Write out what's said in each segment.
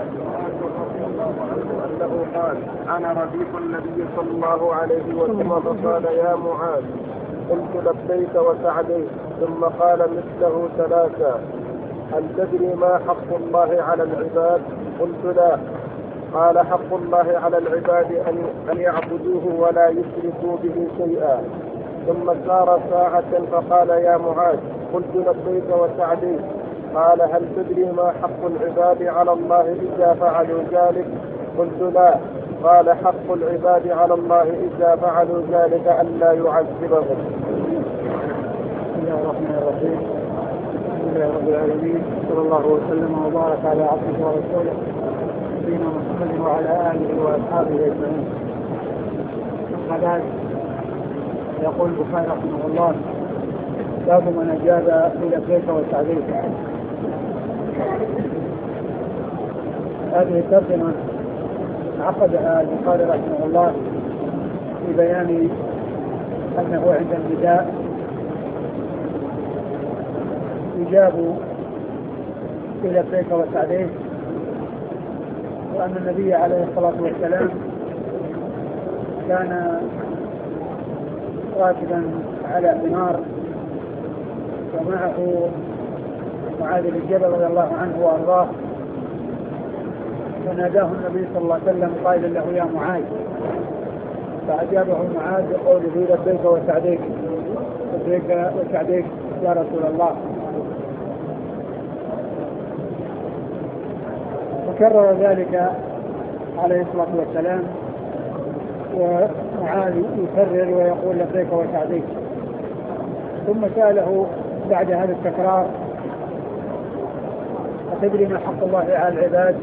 أنه قال: أنا رديف النبي صلى الله عليه وسلم فقال: يا معاذ. قلت: لبيك وسعديك. ثم قال مثله ثلاثا: هل تدري ما حق الله على العباد؟ قلت: لا. قال: حق الله على العباد أن يعبدوه ولا يشركوا به شيئا. ثم سار ساعة فقال: يا معاذ. قلت: لبيك وسعديك. قال: هل تدري ما حق العباد على الله إذا فعلوا ذلك؟ قلت: لا. قال: حق العباد على الله إذا فعلوا ذلك ألا يعذبهم. بسم الله الرحمن الرحيم. الحمد لله رب العالمين، صلى الله وسلم وبارك على عبده ورسوله نبينا محمد وعلى آله وأصحابه أجمعين. أما بعد، يقول البخاري رحمه الله: باب من أجاب بلبيك وسعديك. هذه الترجمة عقدها البخاري رحمه الله في بيان أنه عند النداء يجاب بلبيك وسعديك، وأن النبي عليه الصلاة والسلام كان راكبا على حمار ومعه معاذ بن جبل رضي الله عنه وأرضاه، فناداه النبي صلى الله عليه وسلم قائلا له: يا معاذ. فأجابه معاذ بقوله: لبيك وسعديك، لبيك وسعديك يا رسول الله. وكرر ذلك عليه الصلاة والسلام، ومعاذ يكرر ويقول: لبيك وسعديك. ثم سأله بعد هذا التكرار: أتدري ما حق الله على العباد؟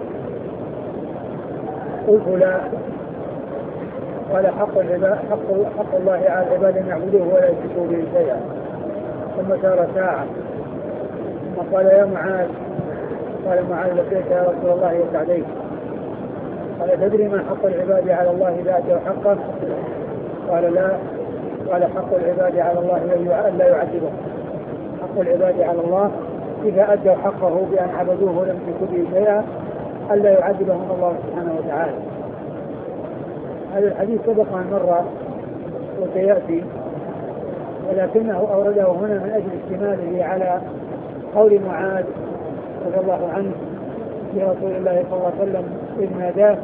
قلت: لا. قال: حق الله على العباد أن يعبدوه ولا يشركوا به شيئا. ثم سار ساعة ثم قال: يا معاذ. قال معاذ: لبيك يا رسول الله وسعديك. قال: تدري ما حق العباد على الله إذا أدوا حقه؟ قال: لا. قال: حق العباد على الله أن لا يعذبهم. حق العباد على الله إذا أدوا حقه بأن عبدوه ولم يشركوا به شيئا ألا يعذبهم الله سبحانه وتعالى. هذا الحديث سبق أن مر وسيأتي، ولكنه أورده هنا من أجل اشتماله على قول معاذ رضي الله عنه لرسول الله صلى الله عليه وسلم إذ ناداه،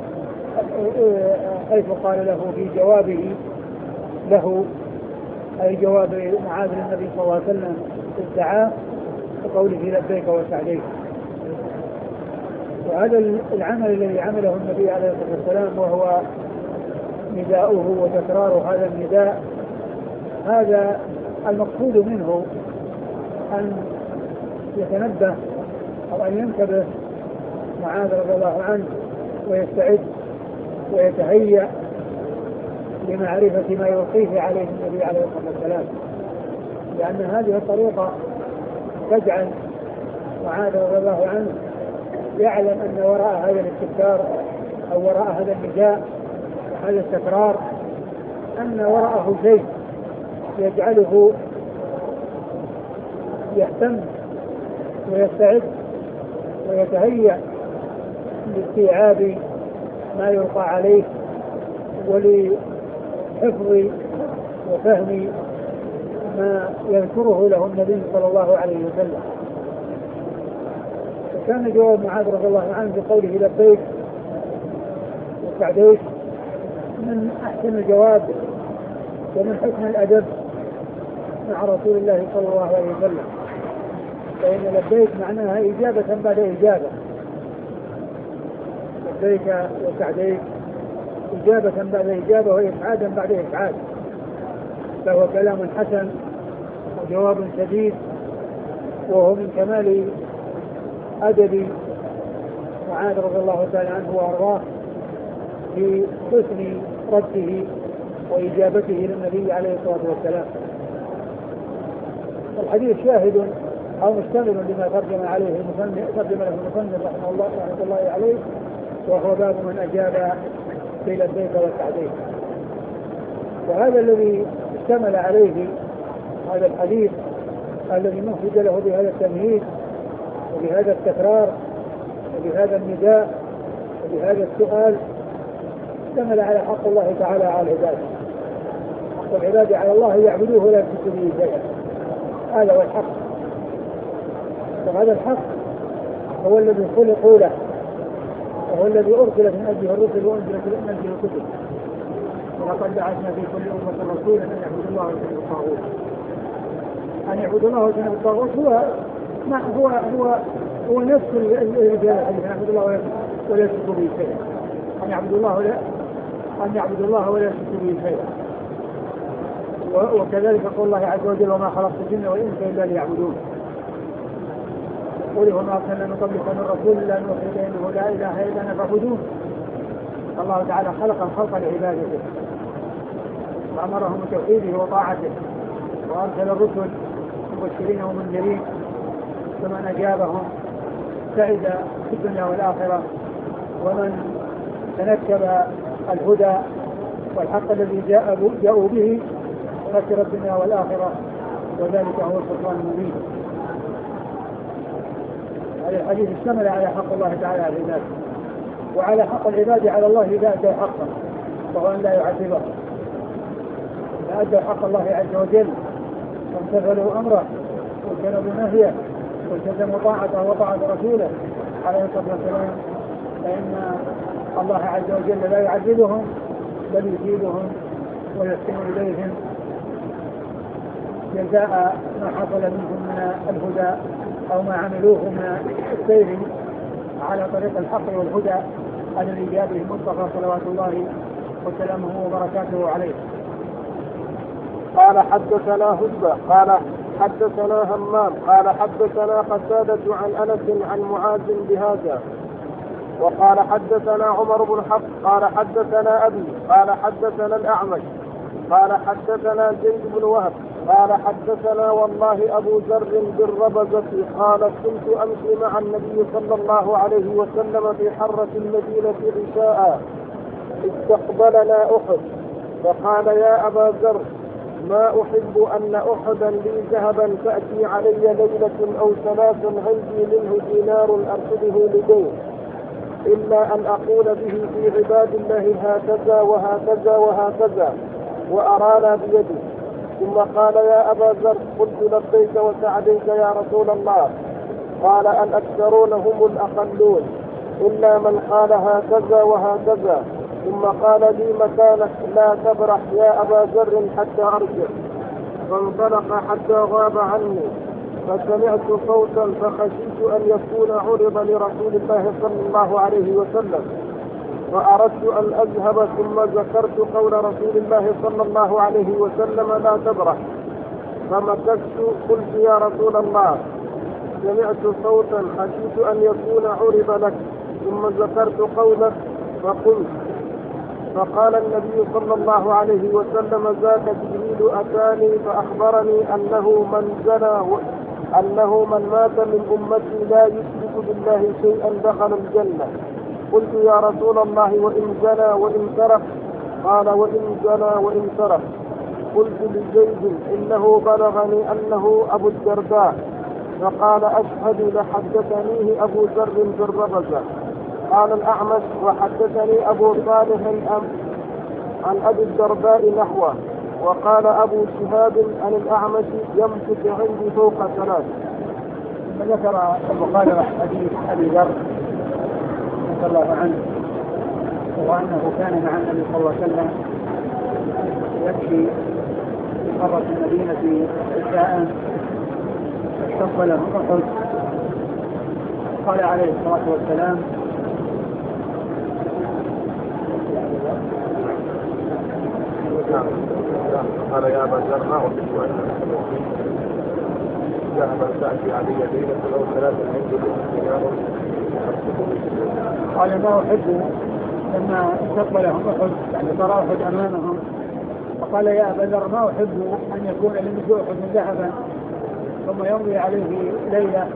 حيث قال له في جوابه له، أي جواب معاذ للنبي صلى الله عليه وسلم إذ دعاه بقوله: لبيك وسعديك. وهذا العمل الذي عمله النبي عليه الصلاة والسلام وهو نداؤه وتكرار هذا النداء، هذا المقصود منه أن يتنبه أو أن ينتبه معاذ رضي الله عنه ويستعد ويتهيأ لمعرفة ما يلقيه عليه النبي عليه الصلاة والسلام، لأن هذه الطريقة تجعل معاذ رضي الله عنه يعلم أن وراء هذا الاستكثار أو وراء هذا النداء وهذا التكرار أن وراءه شيء يجعله يهتم ويستعد ويتهيأ لاستيعاب ما يلقى عليه ولحفظ وفهم ما يذكره له النبي صلى الله عليه وسلم. وكان جواب معاذ رضي الله عنه بقوله: لبيك وسعديك من أحسن الجواب ومن حسن الأدب مع رسول الله صلى الله عليه وسلم، فإن لبيك معناها إجابة بعد إجابة. لبيك وسعديك إجابة بعد إجابة وإسعادا بعد إسعاد، فهو كلام حسن وجواب سديد، وهو من كمال أدب معاذ رضي الله تعالى عنه وأرضاه في حسن رده وإجابته للنبي عليه الصلاة والسلام. الحديث شاهد أو مشتمل لما ترجم له المصنف رحمه الله عليه، وهو باب من أجاب بلبيك وسعديك. وهذا الذي اشتمل عليه هذا الحديث الذي مهد له بهذا التمهيد وبهذا التكرار وبهذا النداء وبهذا السؤال اشتمل على حق الله تعالى على العباد. حق العباد على الله يعبدوه ولا يشركوا به شيئا، هذا هو الحق. وهذا الحق هو الذي خلقوا له، وهو الذي أرسلت من أجله الرسل وأنزلت من أجله الكتب. ولقد بعثنا في كل أمة رسولا أن يعبدوا الله واجتنبوا الطاغوت. أن يعبدوا الله واجتنبوا الطاغوت هو نفس الرسالة أن يعبدوا الله ولا يشركوا به شيئا. أن يعبدوا الله ولا يشركوا به شيئا. وكذلك قول الله عز وجل: وما خلقت الجن والإنس إلا ليعبدون. قل وما أرسلنا من قبلك من رسول إلا نوحي إليه أنه لا إله إلا أنا فاعبدون. الله تعالى خلق لعبادته وأمرهم بتوحيده وطاعته، وأرسل الرسل مبشرين ومنذرين، فمن أجابهم سعد في الدنيا والآخرة، ومن تنكب الهدى والحق الذي جاءوا به خسر الدنيا والآخرة، وذلك هو الخسران المبين. هذا الحديث اشتمل على حق الله تعالى على العباد، وعلى حق العباد على الله إذا أدوا حقا، وهو أن لا يعذبه. إذا أدوا حق الله عز وجل وامتثلوا أمره واجتنبوا نهيه والتزموا طاعته وطاعة رسوله عليه الصلاة والسلام، فإن الله عز وجل لا يعذبهم بل يجيبهم ويحسن إليهم جزاء ما حصل منهم من الهدى أو ما عملوه من السير على طريق الحق والهدى الذي جاء به المصطفى صلوات الله وسلامه وبركاته عليه. قال حدثنا هدبة قال حدثنا همام قال حدثنا قتادة عن أنس عن معاذ بهذا. وقال حدثنا عمر بن حفص قال حدثنا أبي قال حدثنا الأعمش قال حدثنا زيد بن وهب قال حدثنا والله أبو ذر بالربزة قال كنت أمشي مع النبي صلى الله عليه وسلم في حرة المدينة عشاء استقبلنا أحد فقال: يا أبا ذر، ما أحب أن أحدا لي ذهبا تأتي علي ليلة أو ثلاث عندي منه دينار أرشده لدين، إلا أن أقول به في عباد الله هكذا وهكذا وهكذا وأرانا بيده. ثم قال: يا أبا ذر، قلت: لبيك وسعديك يا رسول الله. قال: الأكثرون هم الأقلون إلا من قال هكذا وهكذا. ثم قال لي: مكانك، لا تبرح يا أبا ذر حتى أرجع. فانطلق حتى غاب عني، فسمعت صوتا فخشيت أن يكون عرض لرسول الله صلى الله عليه وسلم، فأردت أن أذهب، ثم ذكرت قول رسول الله صلى الله عليه وسلم: لا تبرح. فمكثت، قلت: يا رسول الله، سمعت صوتا خشيت أن يكون عرض لك، ثم ذكرت قولك فقلت. فقال النبي صلى الله عليه وسلم: ذاك جبريل أتاني فأخبرني أنه من مات من أمتي لا يشرك بالله شيئا دخل الجنة. قلت: يا رسول الله، وإن زنى وإن سرق؟ قال: وإن زنى وإن سرق. قلت لزيد: إنه بلغني أنه أبو الدرداء. فقال: أشهد لحدثنيه أبو ذر بالربزة. قال الأعمش: وحدثني أبو صالح عن أبي الدرداء نحوه. وقال أبو شهاب عن الأعمش: يمسك عندي فوق 3. ثم ذكر البخاري حديث أبي ذر رضي الله عنه، وأنه كان مع النبي صلى الله عليه وسلم يمشي في حرة المدينة عشاء استقبله أحد، قال عليه الصلاة والسلام: قال: يا أبا ذر، ما أحب أن ذهبا تأتي علي ليلة أو 3 عندي دينار. قال: ما أحب. لما استقبلهم أحد يعني ترى أحد أمامهم، فقال: يا أبا ذر، ما أحب أن يكون لمثل أحد من ذهبا ثم يمضي عليه ليلة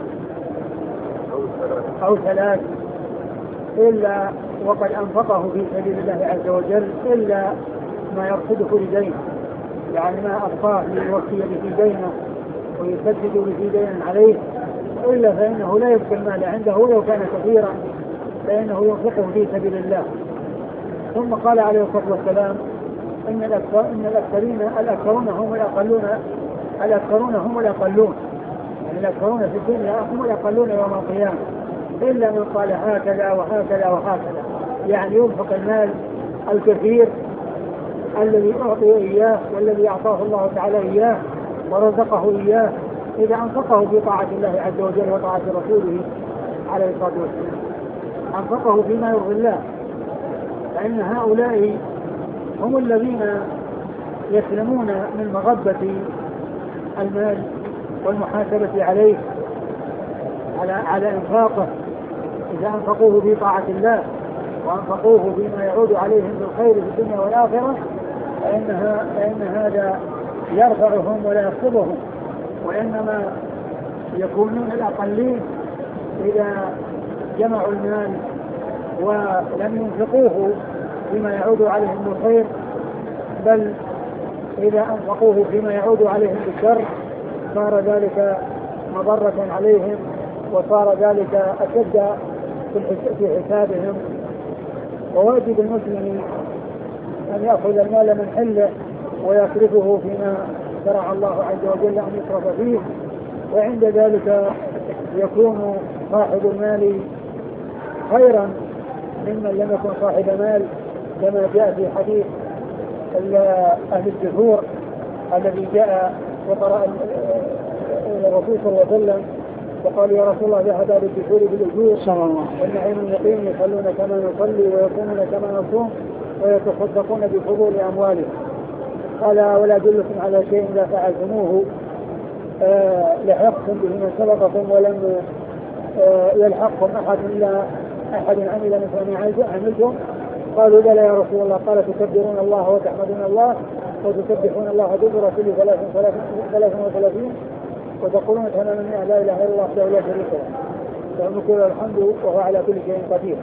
أو 3 إلا وقد أنفقه في سبيل الله عز وجل، إلا ما يرصده لدين، يعني ما أبقاه ليوفي به دينه ويسدد به دينا عليه، إلا فإنه لا يبقي المال عنده ولو كان كثيرا، فإنه ينفقه في سبيل الله. ثم قال عليه الصلاة والسلام إن الأكثرون هم الأقلون، الأكثرون هم الأقلون، يعني الأكثرون في الدنيا هم الأقلون يوم القيامة، إلا من قال هكذا وهكذا وهكذا، يعني ينفق المال الكثير الذي أعطيه إياه والذي أعطاه الله تعالى إياه ورزقه إياه، إذا أنفقه في طاعة الله عز وجل وطاعة رسوله عليه الصلاة والسلام، أنفقه فيما يرضي الله، فإن هؤلاء هم الذين يسلمون من مغبة المال والمحاسبة عليه على إنفاقه. إذا أنفقوه في طاعة الله وأنفقوه فيما يعود عليهم بالخير في الدنيا والآخرة فإن هذا يرفعهم ولا يخفضهم، وإنما يكونون الأقلين إذا جمعوا المال ولم ينفقوه فيما يعود عليهم بالخير، بل إذا أنفقوه فيما يعود عليهم بالشر صار ذلك مضرة عليهم وصار ذلك أشد في حسابهم. وواجب المسلم أن يأخذ المال من حله ويصرفه فيما شرع الله عز وجل أن يصرف فيه، وعند ذلك يكون صاحب المال خيرا ممن لم يكن صاحب مال، كما جاء في حديث أهل الدثور الذي جاء وقرأ الرسول صلى الله عليه وسلم وقال يا رسول الله ذهب بالدثور بالأجور والنعيم المقيم يصلون كما نصلي ويصومون كما نصوم ويتصدقون بفضول أموالهم. قال ولا أدلكم على شيء إذا فعلتموه لحقتم به من سبقكم ولم يلحقكم أحد إلا أحد عمل مثل ما عملتم؟ قالوا بلى يا رسول الله. قال تكبرون الله وتحمدون الله وتسبحون الله دبر كل 33 وتقولون تماما لا إله إلا الله وحده لا شريك له له الملك وله الحمد وهو على كل شيء قدير.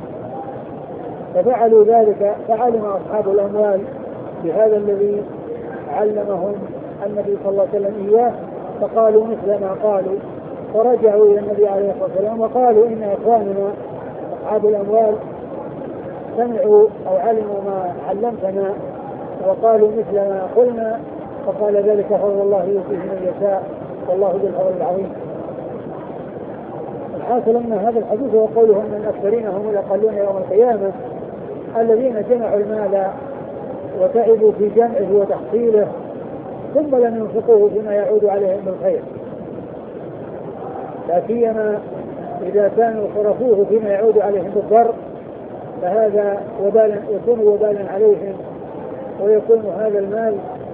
ففعلوا ذلك، فعلم أصحاب الأموال بهذا الذي علمهم النبي صلى الله عليه وسلم إياه، فقالوا مثل ما قالوا، فرجعوا إلى النبي عليه الصلاة والسلام وقالوا إن إخواننا أصحاب الأموال سمعوا أو علموا ما علمتنا وقالوا مثل ما قلنا، فقال ذلك فضل الله يؤتيه من يشاء والله ذو الفضل العظيم. الحاصل أن هذا الحديث وقوله أن الأكثرين هم الأقلون يوم القيامة الذين جمعوا المال وتعبوا في جمعه وتحصيله ثم لم ينفقوه فيما يعود عليهم بالخير، لا سيما إذا كانوا صرفوه فيما يعود عليهم بالضر، فهذا يكون وبالا عليهم ويكون هذا المال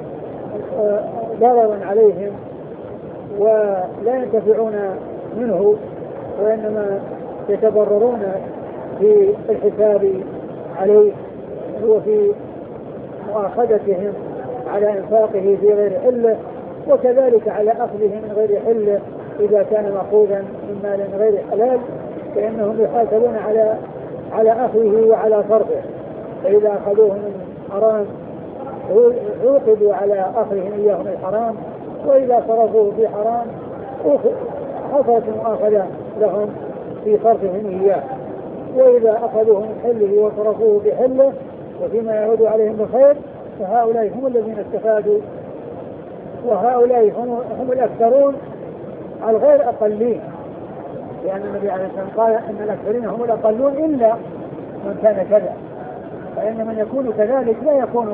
ضررا عليهم ولا ينتفعون منه، وإنما يتضررون في الحساب عليه وفي مؤاخذتهم على إنفاقه في غير حله، وكذلك على أخذه من غير حله إذا كان مأخوذا من مال غير حلال، فإنهم يحاسبون على أخذه وعلى صرفه، فإذا أخذوه من حرام عوقبوا على أخذهم إياه من الحرام، وإذا صرفوه في حرام حصلت المؤاخذة لهم في صرفهم إياه، وإذا أخذوه من حله وصرفوه بحله وفيما يعود عليهم بخير فهؤلاء هم الذين استفادوا، وهؤلاء هم الأكثرون الغير أقلين، لأن النبي عليه الصلاة والسلام قال أن الأكثرين هم الأقلون إلا من كان كذا، فإن من يكون كذلك لا يكون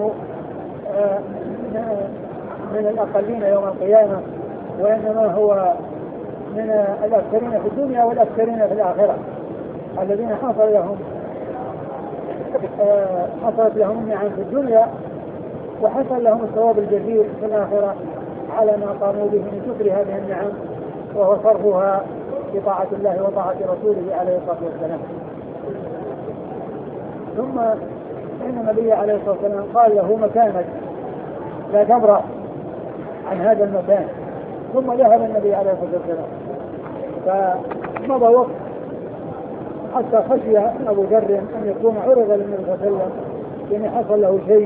من الأقلين يوم القيامة، وإنما هو من الأكثرين في الدنيا والأكثرين في الآخرة الذين حصلت لهم النعم في الدنيا وحصل لهم الثواب الجزيل في الآخرة على ما قاموا به من شكر هذه النعم وهو صرفها بطاعة الله وطاعة رسوله عليه الصلاة والسلام. ثم إن النبي عليه الصلاة والسلام قال له مكانك لا تبرح عن هذا المكان، ثم ذهب النبي عليه الصلاة والسلام، فمضى وقت حتى خشي أبو ذر أن يكون عرض للنبي صلى الله عليه وسلم يعني حصل له شيء،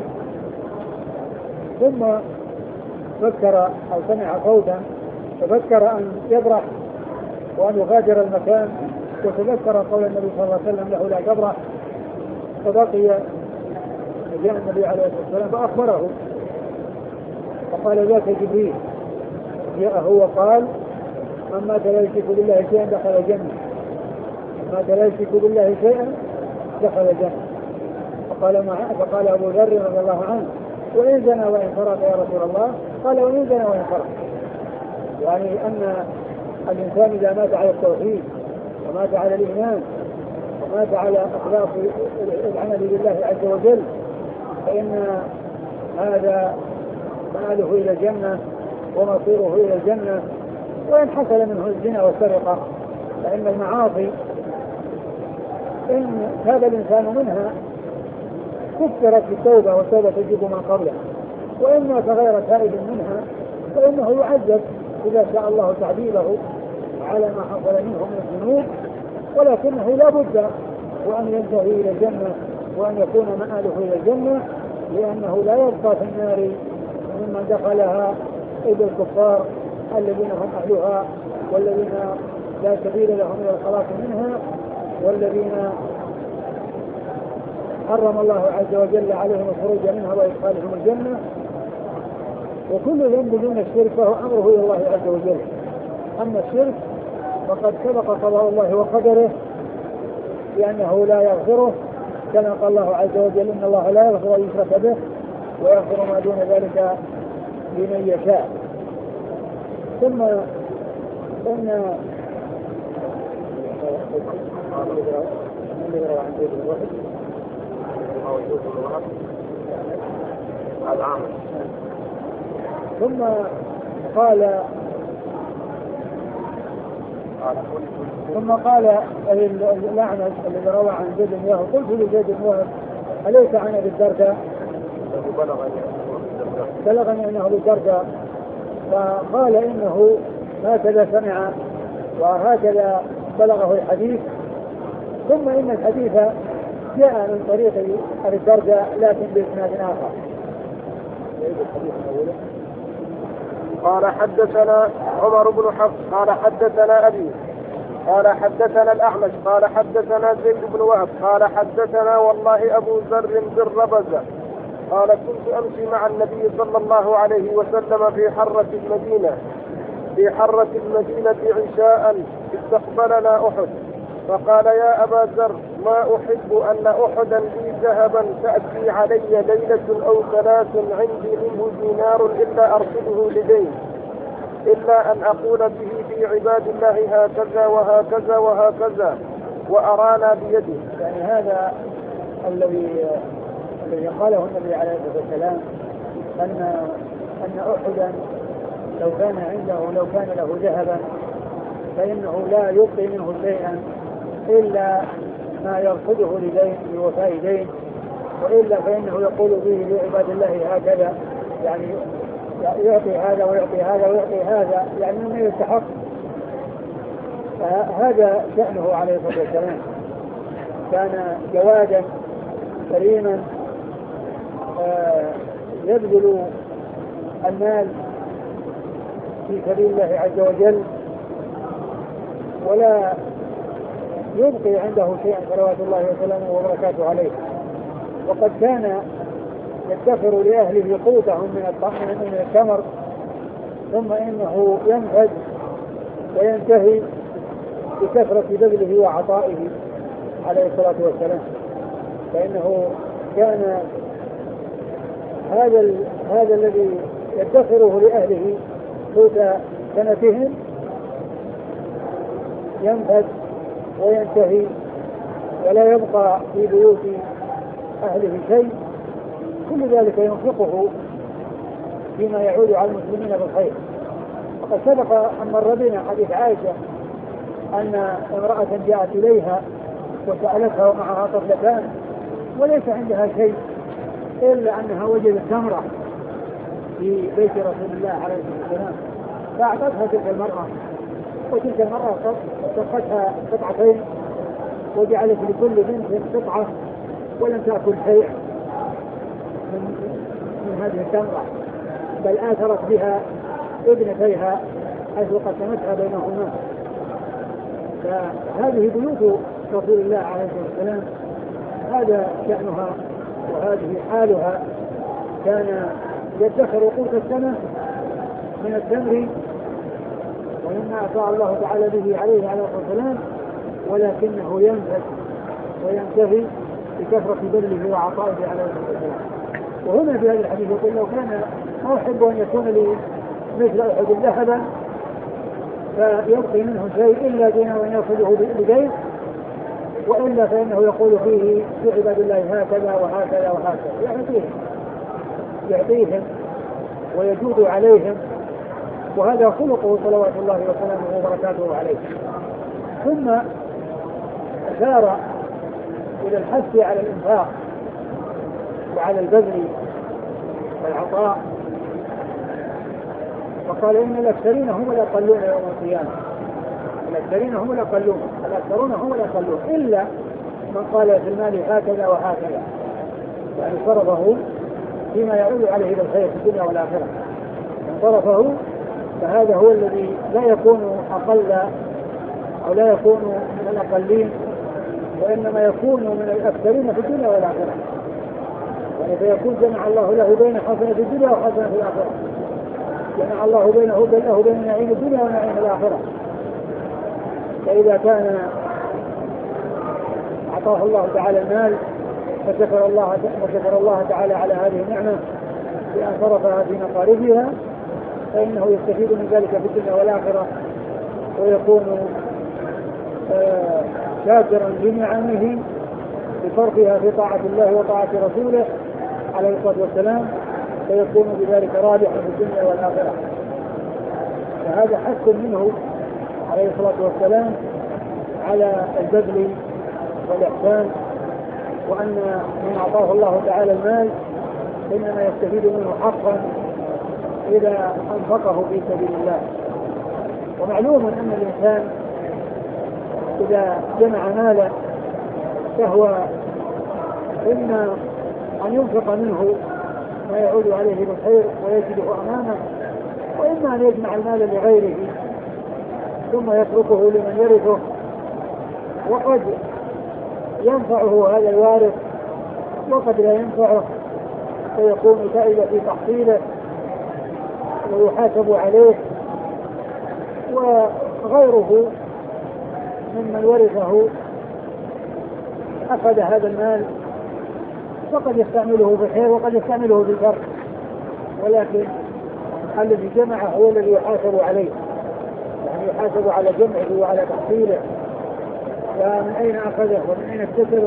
ثم فكر أو سمع صوتا ففكر أن يبرح وأن يغادر المكان. وتذكر قول النبي صلى الله عليه وسلم له لا تبرح، فبقي. جاء النبي عليه الصلاة والسلام فأخبره فقال ذاك جبريل جاءه وقال من مات لا يشرك بالله شيئا دخل الجنة، من مات لا يشرك بالله شيئا دخل الجنة. فقال أبو ذر رضي الله عنه وإن زنى وإن سرق يا رسول الله؟ قال وإن زنى وإن سرق، يعني أن الإنسان إذا مات على التوحيد ومات على الإيمان ومات على أخلاق العمل لله عز وجل فإن هذا مآله إلى الجنة ومصيره إلى الجنة. وإن حصل منه الزنا والسرقة فإن المعاصي إن تاب الإنسان منها كفرت بالتوبة والتوبة تجب ما قبله، وإن مات غير تائب منها فإنه يعذب إذا شاء الله تعذيبه على ما حصل منه من الذنوب، ولكنه لا بد وأن ينتهي إلى الجنة وأن يكون مآله إلى الجنة، لأنه لا يبقى في النار ممن دخلها إلا الكفار الذين هم أهلها والذين لا سبيل لهم إلى الخلاص منها والذين حرم الله عز وجل عليهم الخروج منها وإدخالهم الجنة. وكل ذنب دون الشرك فهو أمره إلى الله عز وجل. أما الشرك فقد سبق قضاء الله وقدره لأنه لا يغفره، كما قال الله عز وجل إن الله لا يغفر أن يشرك به ويغفر ما دون ذلك لمن يشاء. ثم إن ثم قال الأعمش الذي روى عن زيد بن وهب قلت لزيد بن وهب أليس عن أبي الدرداء؟ بلغني أنه أبي الدرداء، فقال إنه هكذا سمع وهكذا بلغه الحديث. ثم إن الحديث جاء من طريق أبي الدرداء لكن بإسناد آخر. قال حدثنا عمر بن حفص قال حدثنا أبي قال حدثنا الأعمش قال حدثنا زيد بن وهب قال حدثنا والله أبو ذر بالربزة قال كنت أمشي مع النبي صلى الله عليه وسلم في حرة المدينة عشاء استقبلنا أحد فقال يا أبا ذر ما أحب أن أحدا لي ذهبا تأتي علي ليلة أو 3 عندي منه دينار إلا أرسله لدين إلا أن أقول به في عباد الله هكذا وهكذا وهكذا وأرانا بيده. يعني هذا الذي قاله النبي عليه الصلاة والسلام أن أحدا لو كان له ذهبا فإنه لا يبقي منه شيئا إلا ما يرصده لدين لوفاء دين، وإلا فإنه يقول به لعباد الله هكذا، يعني يعطي هذا ويعطي هذا ويعطي هذا يعني مما يستحق. فهذا شأنه عليه الصلاة والسلام، كان جوادا كريما يبذل المال في سبيل الله عز وجل ولا يبقي عنده شيئا صلوات الله وسلامه وبركاته عليه. وقد كان يدخر لأهله قوتهم من التمر ثم إنه ينفد وينتهي بكثرة بذله وعطائه عليه الصلاة والسلام، فإنه كان هذا الذي يدخره لأهله قوت سنتهم ينفد وينتهي ولا يبقى في بيوت أهله شيء، كل ذلك ينفقه فيما يعود على المسلمين بالخير. وقد سبق أن مر بنا حديث عائشة أن امرأة جاءت إليها وسألتها ومعها طفلتان وليس عندها شيء إلا أنها وجدت تمرة في بيت رسول الله عليه الصلاة والسلام، فأعطتها تلك المرأة، وتلك المرأة طرحتها قطعتين وجعلت لكل بنت قطعة ولم تأكل شيء من هذه التمرة، بل آثرت بها ابنتيها حيث قسمتها بينهما. فهذه بيوت رسول الله عليه الصلاة والسلام هذا شأنها وهذه حالها. كان يدخر قوت السنة من التمر ومما أعطى الله تعالى به عليه عليه الصلاة والسلام، ولكنه ينفد وينتهي بكثرة بذله وعطائه عليه الصلاة والسلام. وهنا في هذا الحديث يقول لو كان ما أحب أن يكون لي مثل أحد ذهبا فيبقي منه شيء إلا دينه وأن يأخذه بدين، وإلا فإنه يقول فيه في عباد الله هكذا وهكذا وهكذا، يعطيهم ويجود عليهم، وهذا خلقه صلوات الله وسلامه وبركاته عليه. ثم أشار إلى الحث على الإنفاق وعلى البذل والعطاء، فقال إن الأكثرين هم الأقلون يوم القيامة. الأكثرين هم الأقلون، الأكثرون هم الأقلون، إلا من قال في المال هكذا وهكذا، يعني صرفه فيما يعود عليه بالخير في الدنيا والآخرة. من صرفه فهذا هو الذي لا يكون أقل أو لا يكون من الأقلين، وإنما يكون من الأكثرين في الدنيا والآخرة. يعني فيكون جمع الله له بين حسنة في الدنيا وحسنة في الآخرة، جمع الله له بين نعيم الدنيا ونعيم الآخرة. فإذا كان أعطاه الله تعالى المال فشكر الله تعالى على هذه النعمة بأن صرفها في مقاربها، فإنه يستفيد من ذلك في الدنيا والآخرة، ويكون شاكرا لنعمه بصرفها في طاعة الله وطاعة رسوله عليه الصلاة والسلام، فيكون بذلك رابحا في الدنيا والآخرة. فهذا حث منه عليه الصلاة والسلام على البذل والإحسان، وأن من أعطاه الله تعالى المال إنما يستفيد منه حقا إذا أنفقه في سبيل الله. ومعلوم أن الإنسان إذا جمع مالا فهو إما أن ينفق منه ما يعود عليه بالخير ويجده أمامه، وإما أن يجمع المال لغيره ثم يتركه لمن يرثه، وقد ينفعه هذا الوارث وقد لا ينفعه، فيكون تائب في تحصيله ويحاسب عليه، وغيره ممن ورثه أخذ هذا المال وقد يستعمله في الخير وقد يستعمله في الشر، ولكن الذي جمعه هو الذي يحاسب عليه، يعني يحاسب على جمعه وعلى تحصيله ومن أين أخذه ومن أين اكتسبه.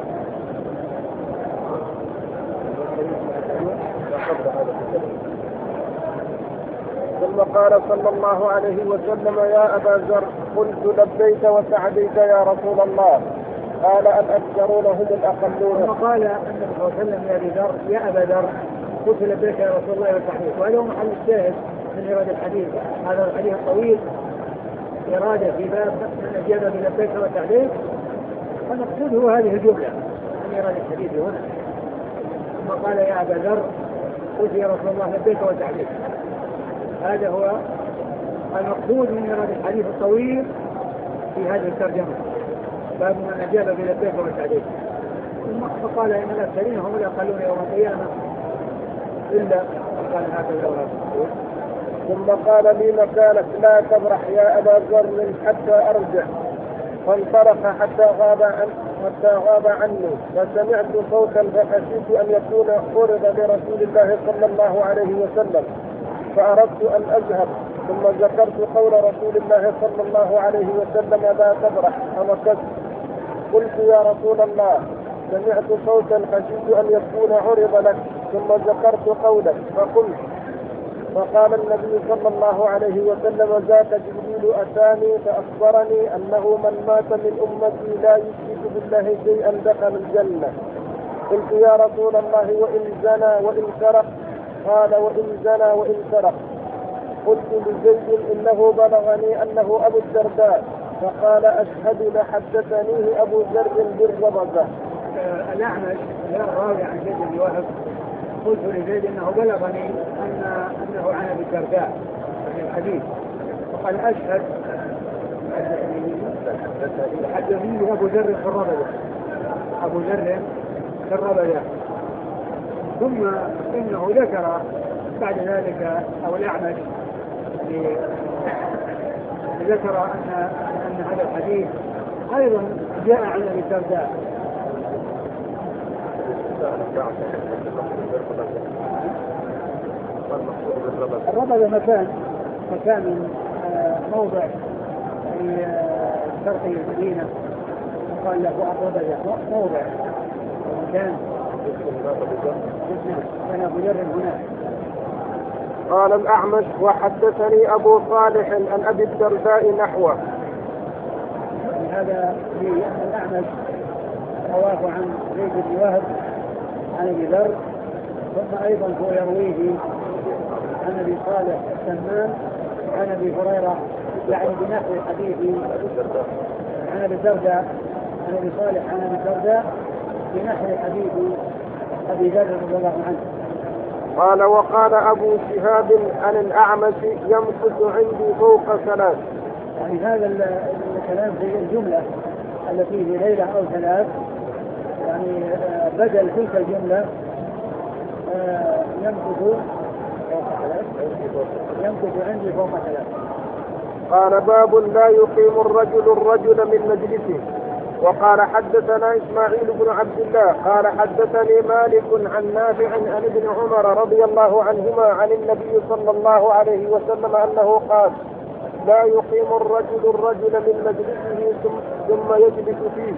ثم قال صلى الله عليه وسلم يا أبا ذر قلت لبيك وسعديك يا رسول الله، قال الأكثرون هم الأقلون. ثم قال النبي صلى الله عليه وسلم يا أبي ذر يا أبا ذر قلت لبيك يا رسول الله وسعديك. وهذا هو محل الشاهد من إرادة الحديث. هذا الحديث الطويل إرادة في باب من أجاب بلبيك وسعديك، فنقصد هو هذه الجملة من إرادة الحديث هنا. ثم قال يا أبا ذر قلت يا رسول الله لبيك وسعديك. هذا هو المقصود من إرادة الحديث الطويل في هذه الترجمة، باب من أجاب بلبيك وسعديك. ثم قال إن الأكثرين هم الأقلون يوم القيامة إلا قال هكذا وهكذا. ثم قال لي مكانك لا تبرح يا أبا ذر حتى أرجع، فانطلق حتى غاب عني، فسمعت صوتا فخشيت أن يكون قرب لرسول الله صلى الله عليه وسلم، فأردت أن أذهب، ثم ذكرت قول رسول الله صلى الله عليه وسلم لا تبرح، فمكثت. قلت يا رسول الله سمعت صوتا خشيت أن يكون عرض لك، ثم ذكرت قولك فقلت، فقال النبي صلى الله عليه وسلم ذاك جبريل أتاني فأخبرني أنه من مات من أمتي لا يشرك بالله شيئا دخل الجنة. قلت يا رسول الله وإن زنى وإن سرق؟ قال وإن زنى وإن سرق. قلت لزيد إنه بلغني أنه أبو الدرداء، فقال أشهد لحدثنيه أبو ذر بالربذة. الأعمش لا راوي عن زيد بن وهب. قلت لزيد انه بلغني انه عن ابي الدرداء في الحديث، وقال اشهد حدثني أبو ذر في الربذة، أبو ذر في الربذة. ثم إنه ذكر بعد ذلك أو الأعمش ذكر أن هذا الحديث أيضا جاء عن أبي الدرداء. الربذة مكان من موضع في شرق المدينة قال له الربذة موضع مكان كان أبو ذر هناك. قال الأعمش وحدثني أبو صالح عن أبي الدرداء نحوه. هذا لأن الأعمش رواه عن زيد بن وهب عن أبي ذر، ثم أيضا هو يرويه عن أبي صالح السمان عن أبي هريرة يعني بنحو حديث عن أبي الدرداء عن أبي صالح عن أبي الدرداء بنحو حديث أبي ذر رضي الله عنه. قال وقال أبو شهاب عن الأعمش يمكث عندي فوق 3. يعني هذا الكلام في الجملة التي في ليلة أو 3 يعني بدل تلك الجملة يمكث عندي فوق 3. قال باب لا يقيم الرجل من مجلسه. وقال حدثنا إسماعيل بن عبد الله قال حدثني مالك عن نافع عن ابن عمر رضي الله عنهما عن النبي صلى الله عليه وسلم أنه قال لا يقيم الرجل من مجلسه ثم يجلس فيه.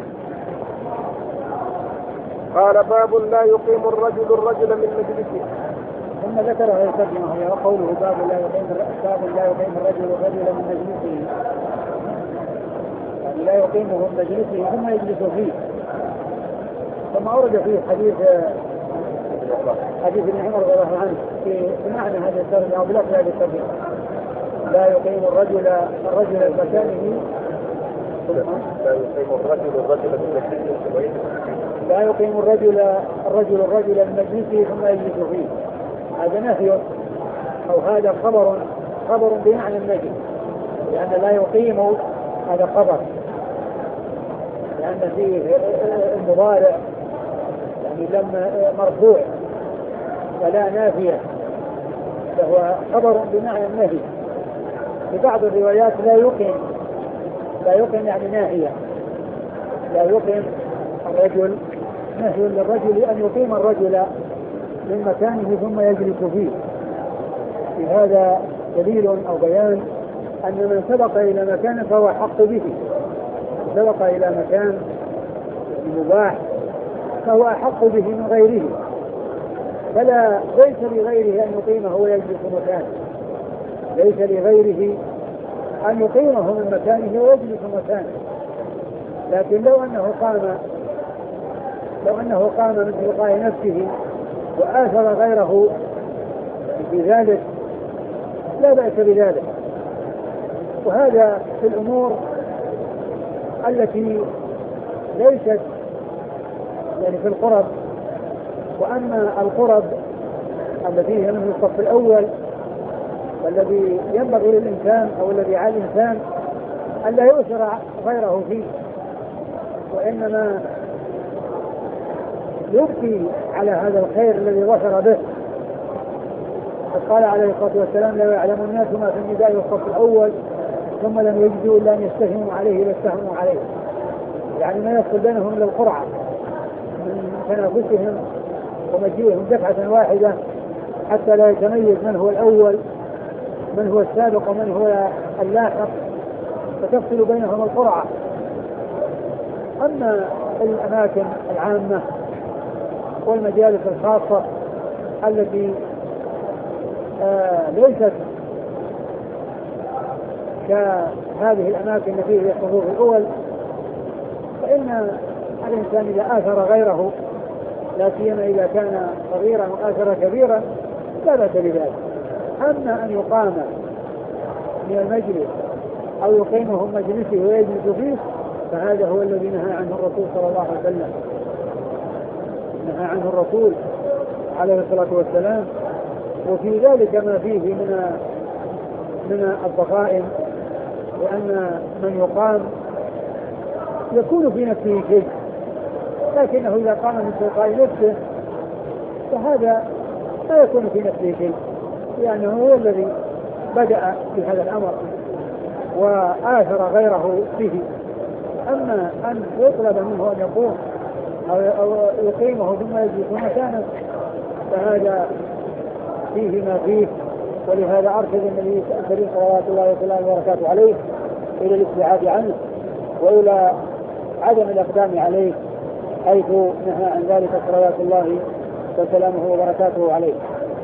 قال باب لا يقيم الرجل من مجلسه. ثم ذكر هذا الترجمة وهي قوله باب لا يقيم الرجل من مجلسه، يعني لا يقيمه من مجلسه ثم يجلس فيه. ثم أورد فيه حديث ابن عمر رضي الله عنه في معنى هذا الترجمة أو بلفظ هذا الترجمة لا يقيم الرجل مكانه لا يقيم الرجل من مجلسه ثم يجلس فيه. هذا نفي أو هذا خبر بمعنى النفي، لأن لا يقيم هذا خبر لأن فيه المضارع يعني لما مرفوع ولا نافية فهو خبر بمعنى النفي. في بعض الروايات لا يقيم يعني ناهية، لا يقيم الرجل نهي للرجل أن يقيم الرجل من مكانه ثم يجلس فيه. في هذا دليل أو بيان أن من سبق إلى مكان فهو حق به، سبق إلى مكان مباح فهو أحق به من غيره، فلا ليس لغيره أن يقيمه ويجلس مكانه، ليس لغيره أن يقيمه من مكانه ويجلس مكانه. لكن لو أنه قام من تلقاء نفسه وآثر غيره في ذلك لا بأس بذلك. وهذا في الأمور التي ليست يعني في القرب. وأما القرب التي هي من الصف الأول والذي ينبغي للإنسان أو الذي على الإنسان أن لا يؤثر غيره فيه، وإنما يبكي على هذا الخير الذي ظفر به. قال عليه الصلاة والسلام لو يعلم الناس ما في النداء والصف الأول ثم لم يجدوا إلا أن يستهموا عليه لاستهموا عليه، يعني ما يفصل بينهم إلا القرعة من تنافسهم ومجيئهم دفعة واحدة حتى لا يتميز من هو الأول من هو السابق ومن هو اللاحق، فتفصل بينهم القرعة. أما الأماكن العامة والمجالس الخاصة التي ليست كهذه الأماكن التي هي الصفوف الأول، فإن الإنسان إذا آثر غيره لا سيما إذا كان صغيرا وآثر كبيرا لا بأس بذلك. أما أن يقام من المجلس أو يقيمه مجلسه ويجلس فيه فهذا هو الذي نهى عنه الرسول صلى الله عليه وسلم، نهى عنه الرسول عليه الصلاة والسلام. وفي ذلك ما فيه من الضخائم لأن من يقام يكون في نفسه شيء، لكنه إذا قام من تلقاء نفسه فهذا لا يكون في نفسه شيء، لأنه هو الذي بدأ بهذا الأمر وآثر غيره فيه. أما أن يطلب منه أن يقوم أو يقيمه ثم يجلس مكانه فهذا فيه ما فيه. ولهذا أرشد النبي الكريم صلوات الله وسلامه وبركاته عليه إلى الابتعاد عنه وإلى عدم الإقدام عليه، حيث نهى عن ذلك صلوات الله وسلامه وبركاته عليه.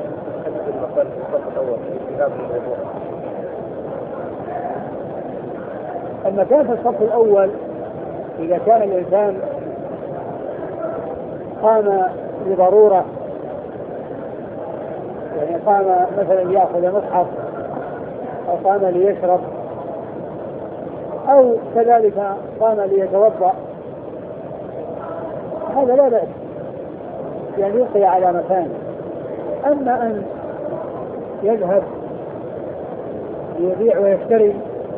المكان في الصف الأول إذا كان الإنسان قام لضرورة، يعني قام مثلا ليأخذ مصحف أو قام ليشرب أو كذلك قام ليتوضأ، هذا لا بأس يعني يبقي على مكانه. أما أن يذهب ليبيع ويشتري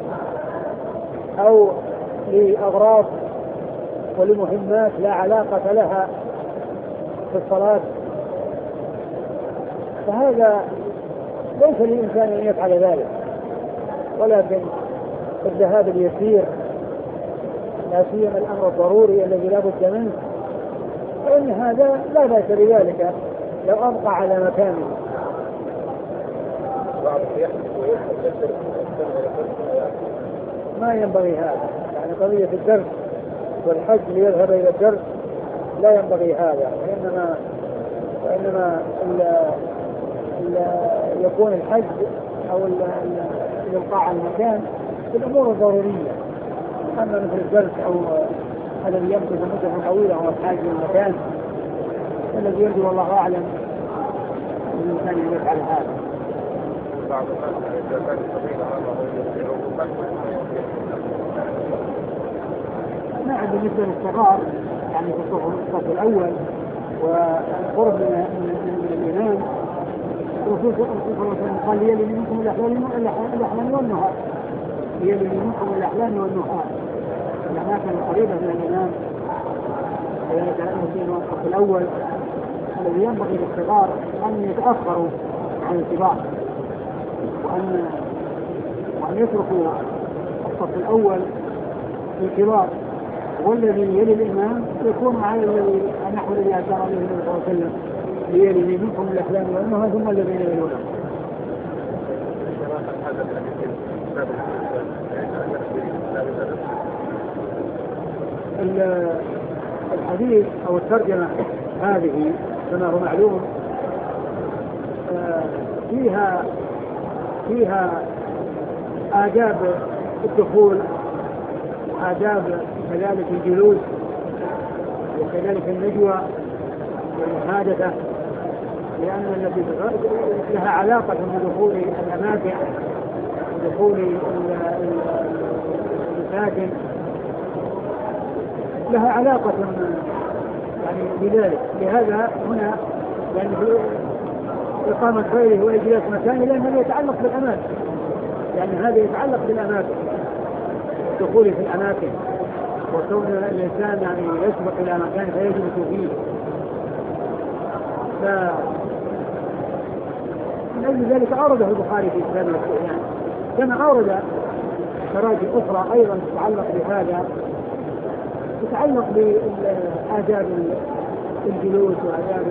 أو لأغراض ولمهمات لا علاقة لها في الصلاة فهذا ليس للإنسان أن يفعل ذلك، ولكن الذهاب اليسير لا سيما الأمر الضروري الذي لا بد منه فإن هذا لا بأس بذلك لو أبقى على مكانه. ما ينبغي هذا، يعني قضية الدرس والحج ليذهب إلى الدرس لا ينبغي هذا، وإنما يكون الحج أو الإبقاء على المكان في الأمور الضرورية. أما مثل الدرس أو الذي يمكث مدة طويلة أو الحاج للمكان الذي يرجو والله أعلم الإنسان أن يفعل هذا. نعم بالنسبة للصغار يعني في الصف الأول والقرب من الإمام الرسول صلى الله عليه وسلم قال يلي منكم الأحلام والنهار، يلي منكم الأحلام والنهار، الأماكن القريبة من الإمام وذلك المسلمين الصف الأول الذي ينبغي للصغار أن يتأخروا عن الكبار وأن يتركوا الصف الأول الكبار، والذي يلي الإمام يكون على النحو الذي أشار عليه النبي صلى الله عليه وسلم ليلي منكم الأحلام والنهار ثم الذين يلونهم. الحديث أو الترجمة هذه كما هو معلوم فيها آداب الدخول وآداب كذلك الجلوس وكذلك النجوى والمحادثة، لأن التي لها علاقة بدخول الأماكن ودخول الساكن لها علاقة يعني بذلك. لهذا هنا يعني إقامة غيره وإجلاس مكانه لأنه يتعلق بالأماكن، يعني هذا يتعلق بالأماكن، الدخول في الأماكن وكون الإنسان يعني يسبق إلى مكان فيجلس فيه. من أجل ذلك أورده البخاري في كتاب الاستئذان كما أورد تراجم أخرى أيضا تتعلق بهذا، تتعلق بآداب الجلوس وآداب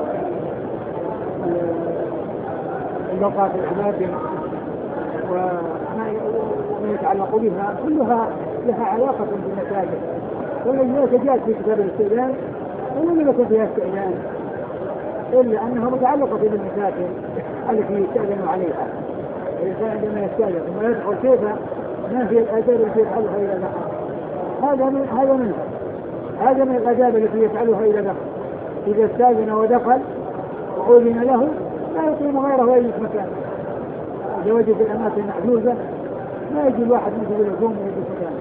البقاء في الأماكن وما يتعلق بها كلها لها علاقة بالمساجد، والذي جاءت في كتاب الاستئذان ولم يكن فيها استئذان إلا أنها متعلقة بالمساجد التي يستأذن عليها. الإنسان عندما يستأذن ثم يدخل كيف ما هي الآداب التي يفعلها إلى دخل، هذا من الآداب التي يفعلها إلى دخل. إذا استأذن ودخل وأذن له لا يقيم غيره أي مكان. إذا وجد الأماكن محجوزة لا يجي الواحد مثل الهجوم ويجلس مكانه.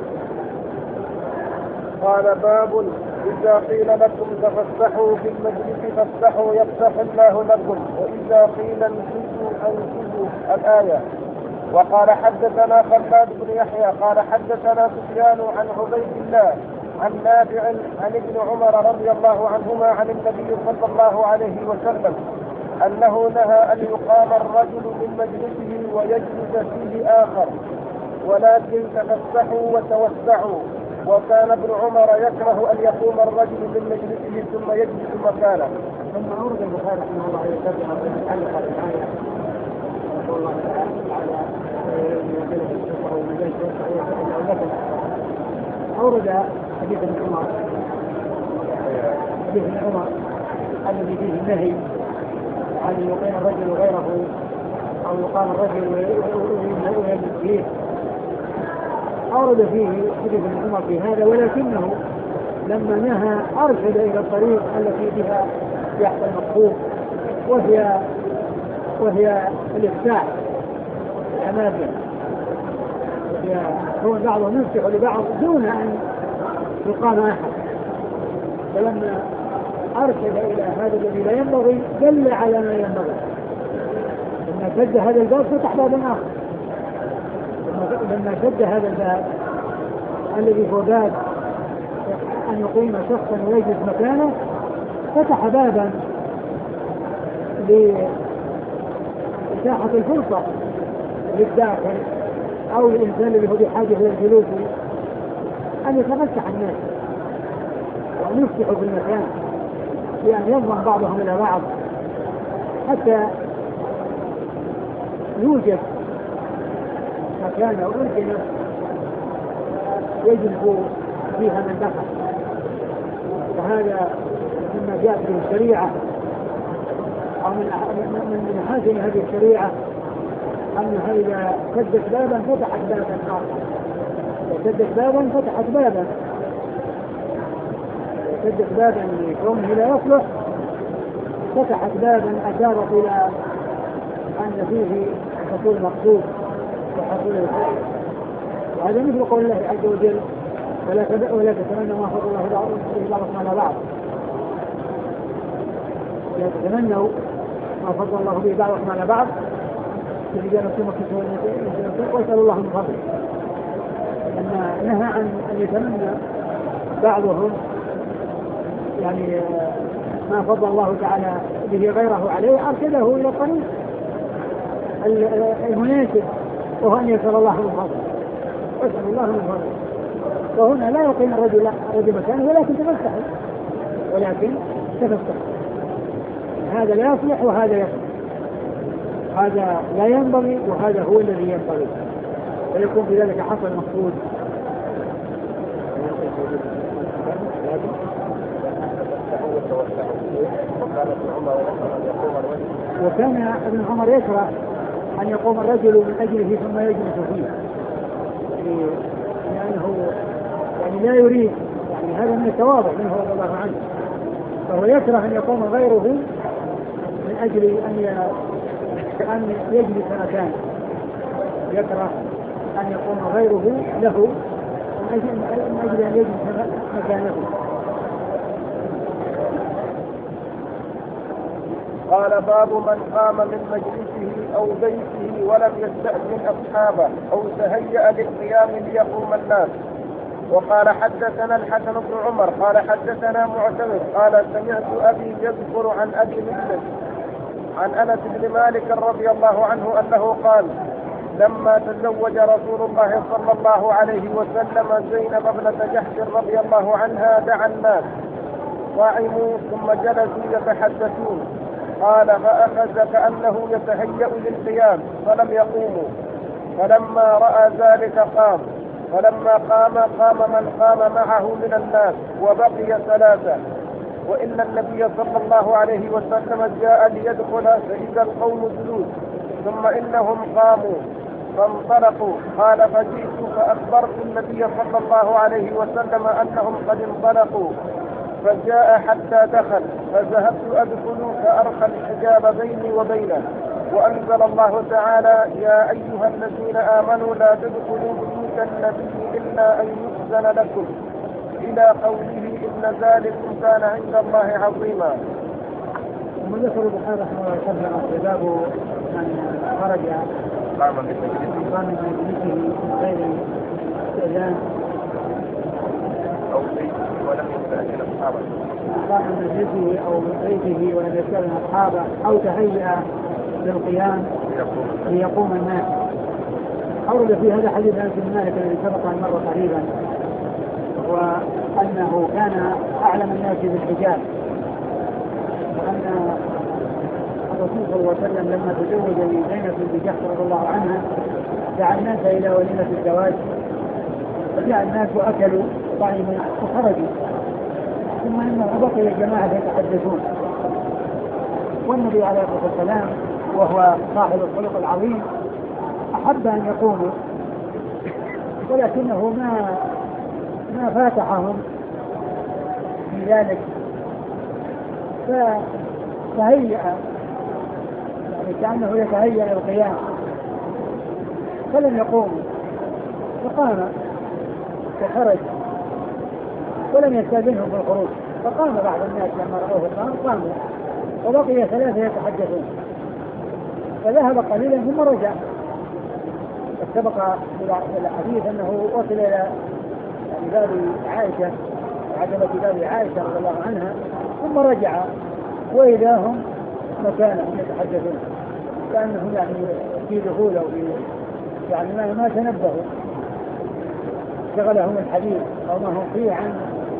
قال باب إذا قيل لكم تفسحوا في المجلس فافسحوا يفسح الله لكم، وإذا قيل انشزوا أنشزوا الآية. وقال حدثنا خلاد بن يحيى قال حدثنا سفيان عن عبيد الله عن نافع عن ابن عمر رضي الله عنهما عن النبي صلى الله عليه وسلم أنه نهى أن يقام الرجل من مجلسه ويجلس فيه آخر ولكن تفسحوا وتوسعوا. وكان ابن عمر يكره أن يقوم الرجل من مجلسه ثم يجلس مكانه. ثم أورد البخاري رحمه الله يتبع يتعلق بالآية يقول الله تعالى أورد حديث ابن عمر الذي فيه النهي أن يقيم الرجل غيره أو يقام الرجل ويجلس فيه. أورد فيه حديث ابن عمر في هذا، ولكنه لما نهى أرشد إلى الطريق التي بها يحصل المقصود وهي الإفتاح الأماكن، يكون بعضهم يفتح لبعض دون أن يقام أحد. فلما أرشد إلى هذا الذي لا ينبغي دل على ما ينبغي. لما سد هذا الباب فتح بابا آخر. لما سد هذا الباب الذي هو باب أن يقيم شخصا ويجلس مكانه فتح بابا لإتاحة الفرصة للداخل أو الإنسان الذي هو بحاجة إلى الجلوس أن يتمسح الناس وأن يفتحوا في المكان بأن ينضم بعضهم إلى بعض حتى يوجد مكان أو أمكنة يجلس فيها من دخل. وهذا مما جاء في الشريعة أو من محاسن هذه الشريعة أنها إذا سدت بابا فتحت بابا آخر، وسدت بابا فتحت بابا، سدت بابا لكونه لا يصلح فتحت بابا أشارت إلى أن فيه حصول مقصود وحصول الخير. وهذا مثل قول الله عز وجل ولا تتمنوا ما فضل الله بعضكم على بعض، لا تتمنوا ما فضل الله به بعضكم على بعض الرجال واسألوا الله من فضله. لما نهى عن أن يتمنى بعضهم يعني ما فضل الله تعالى به غيره عليه، أرشده إلى الطريق المناسب وهو أن يسأل الله من فضله، واسأل الله من فضله. وهنا لا يقيم الرجل مكانه ولكن تفسح. هذا لا يصلح وهذا يصلح، هذا لا ينبغي وهذا هو الذي ينبغي، ويكون في ذلك حصل المقصود. وكان ابن عمر يكره أن يقوم الرجل من أجله ثم يجلس فيه، لأنه يعني لا يريد، يعني هذا من التواضع منه رضي الله عنه، فهو يكره أن يقوم غيره من أجل أن يجلس مكانه، يكره أن يقوم غيره له من أجل أن يجلس مكانه. قال باب من قام من مجلسه أو بيته ولم يستأذن أصحابه أو تهيأ للقيام ليقوم الناس. وقال حدثنا الحسن بن عمر قال حدثنا معتمر قال سمعت أبي يذكر عن أبي مسلم عن أنس بن مالك رضي الله عنه أنه قال لما تزوج رسول الله صلى الله عليه وسلم زينب ابنة جحش رضي الله عنها دعا الناس صاعموا ثم جلسوا يتحدثون، قال فأخذ كأنه يتهيأ للقيام فلم يقوموا، فلما رأى ذلك قام، فلما قام من قام معه من الناس وبقي ثلاثة، وإن النبي صلى الله عليه وسلم جاء ليدخل فإذا القوم جلوس ثم إنهم قاموا فانطلقوا، قال فجئت فأخبرت النبي صلى الله عليه وسلم أنهم قد انطلقوا، فجاء حتى دخل فذهبت أدخل فأرخى الحجاب بيني وبينه، وأنزل الله تعالى يا أيها الذين آمنوا لا تدخلوا بيوت النبي إلا أن يؤذن لكم إلى قوله إن ذلكم كان عند الله عظيما. ومن ذكر البخاري رحمه الله تعالى باب من خرج قام بمجلسه قام بمجلسه من غير استئذان أو بيته ولم يستأذن أصحابه. قام بمجلسه أو بيته ولم يستأذن أصحابه أو تهيأ للقيام ليقوم الناس. أورد في هذا حديث أنس بن مالك الذي سبق أن مر قريبا، وأنه كان أعلم الناس بالحجاب، وأن الرسول صلى الله عليه وسلم لما تزوج زينب بنت جحش رضي الله عنها دعا الناس إلى وليمة الزواج، فجاء الناس وأكلوا طعما وخرجوا، ثم إنه بقي الجماعة يتحدثون، والنبي عليه الصلاة والسلام وهو صاحب الخلق العظيم أحب أن يقوموا، ولكنه ما فاتحهم في ذلك، فتهيأ يعني كأنه يتهيأ القيام فلم يقوموا، فقام وخرج ولم يستأذنهم في الخروج، فقام بعض الناس لما رأوه قاموا وبقي ثلاثة يتحدثون، فذهب قليلا ثم رجع. سبق في الحديث أنه وصل إلى باب عائشة عجبة باب عائشة رضي الله عنها، ثم رجع وإذا هم مكانهم يتحدثون كأنهم يعني في دخول أو في يعني ما تنبهوا، شغلهم الحديث أو ما هم فيه عن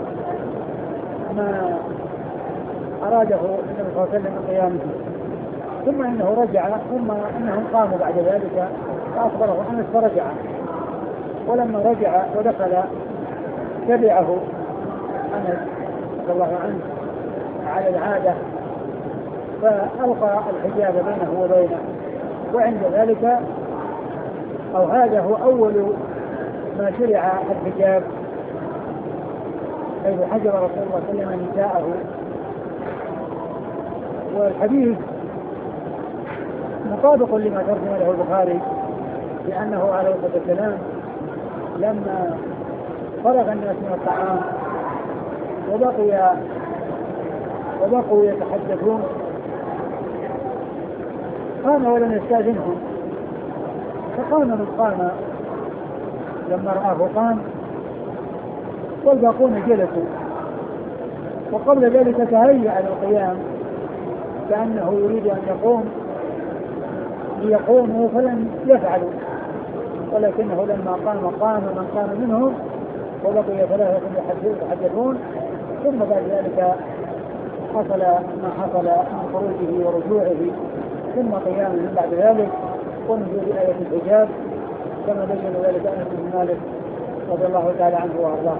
ما أراده النبي صلى الله عليه وسلم من قيامه. ثم إنه رجع، ثم إنهم قاموا بعد ذلك فأخبره أنس فرجع، ولما رجع ودخل تبعه أنس رضي الله عنه على العادة، فألقى الحجاب بينه وبينه، وعند ذلك أو هذا هو أول ما شرع الحجاب، حيث حجب رسول الله صلى الله عليه وسلم نساءه. والحديث مطابق لما ترجم له البخاري، لأنه عليه الصلاة والسلام لما فرغ الناس من الطعام وبقوا يتحدثون قام ولم يستأذنهم، فقام من قام لما رآه قام والباقون جلسوا، وقبل ذلك تهيأ للقيام كأنه يريد أن يقوم ليقوموا فلم يفعلوا، ولكنه لما قام من قام منهم وبقي ثلاثة يتحدثون، ثم بعد ذلك حصل ما حصل من خروجه ورجوعه ثم قيامه بعد ذلك ونزول آية الحجاب كما بين ذلك أنس بن مالك رضي الله تعالى عنه وأرضاه.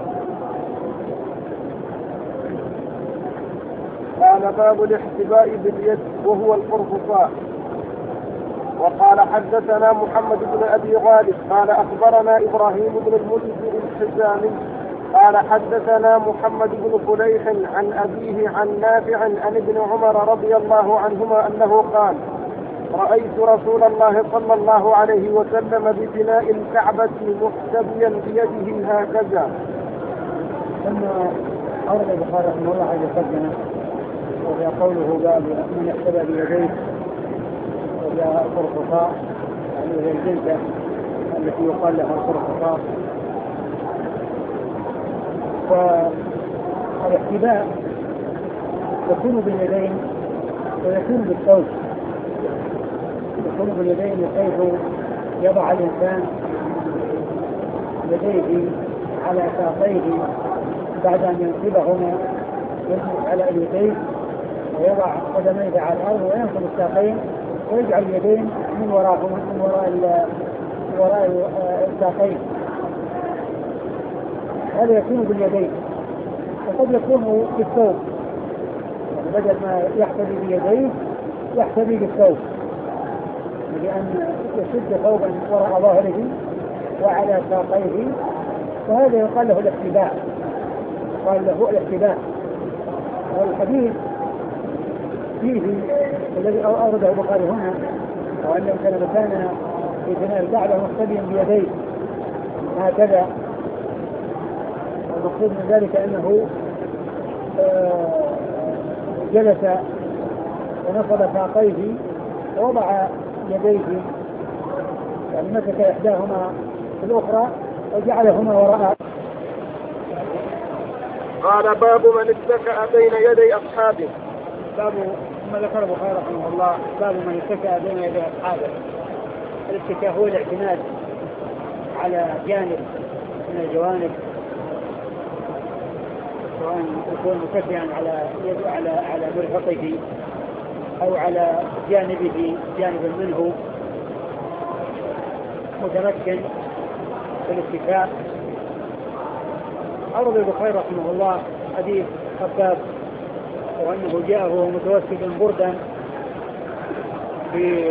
قال باب الاحتباء باليد وهو القرفصاء. وقال حدثنا محمد بن أبي غالب قال أخبرنا إبراهيم بن المنذر الحزامي قال حدثنا محمد بن فليح عن أبيه عن نافع عن ابن عمر رضي الله عنهما أنه قال رأيت رسول الله صلى الله عليه وسلم ببناء الكعبة محتبيا بيده هكذا. ثم أورد البخاري رحمه الله عليه وسلم وهي قوله باب من احتبى بيديه وهي القرفصاء، يعني هي الجلدة التي يقال لها القرفصاء. والاحتباء يكون باليدين ويكون بالثوب، يكون باليدين حيث يضع الإنسان يديه على ساقيه بعد أن ينصبهما على اليدين ويضع قدميه على الأرض وينصب الساقين ويجعل اليدين من وراء الساقين، هذا يكون باليدين. وقد يكون بالثوب، يعني بدل ما يحتبي بيديه يحتبي بالثوب، لأن يشد ثوبا وراء ظهره وعلى ساقيه، فهذا يقال له الاحتباء، قال له الاحتباء. والحديث فيه الذي أورده البخاري هنا وأنه كان في بناء الكعبة محتبيا بيديه هكذا، المقصود من ذلك أنه جلس ونصب ساقيه ووضع يديه يعني مسك إحداهما في الأخرى وجعلهما وراء. قال باب من اتكأ بين يدي أصحابه. باب ما ذكر البخاري رحمه الله باب من اتكأ بين يدي أصحابه. الاتكاء هو الاعتماد على جانب من الجوانب، سواء يكون متكئا على مرفقه أو على جانبه جانب منه متمكن في الاتكاء. أورد البخاري رحمه الله حديث خباب وأنه جاء وهو متوسد بردا في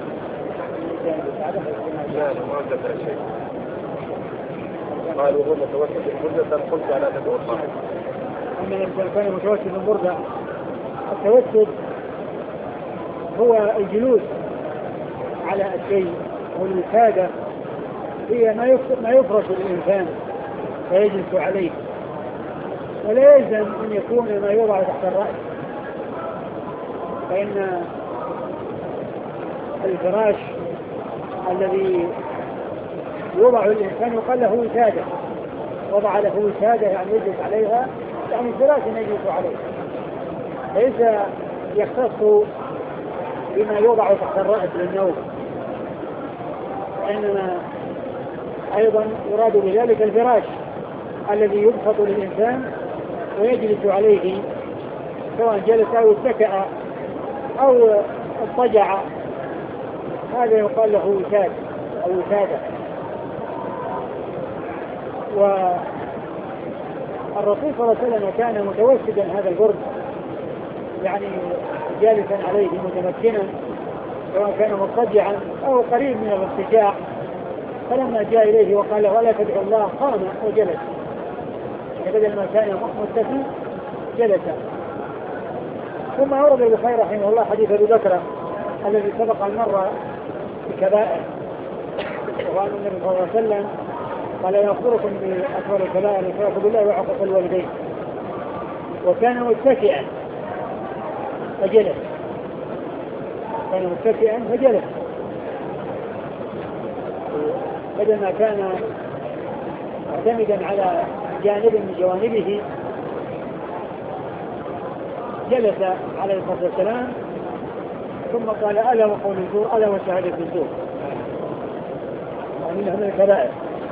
قال وهو متوسد بردا قلت على تتوقع أن الإنسان كان متوسد بردا. التوسد هو الجلوس على الشيء، والوسادة هي ما يفرش الإنسان فيجلس عليه، ولا يلزم أن يكون ما يوضع تحت الرأس، فإن الفراش الذي يوضع الإنسان يقال له وسادة، وضع له وسادة يعني يجلس عليها، يعني فراش يجلس عليه، ليس يختص بما يوضع تحت الرأس للنوم، وإنما أيضا يراد بذلك الفراش الذي يبسط للإنسان ويجلس عليه، سواء جلس أو اتكأ أو اضطجع، هذا يقال له وساد أو وسادة. والرسول صلى الله عليه وسلم كان متوسدا هذا البرد، يعني جالسا عليه متمكنا، سواء كان مضطجعا أو قريب من الاضطجاع، فلما جاء إليه وقال له ولا تدعو الله قام وجلس، بدل ما كان متكئا جلس. ثم أورد البخاري رحمه الله حديث أبي بكر الذي سبق المرة بكبائر، وقال النبي صلى الله عليه وسلم قال يخبركم بأكبر الكبائر الإشراك بالله وعقوق الوالدين، وكان متكئا فجلس، كان متكئا فجلس، بدل ما كان معتمدا على جانب من جوانبه جلس عليه الصلاة والسلام، ثم قال ألا وقول الزور ألا وشهادة الزور، ومنها من الكبائر،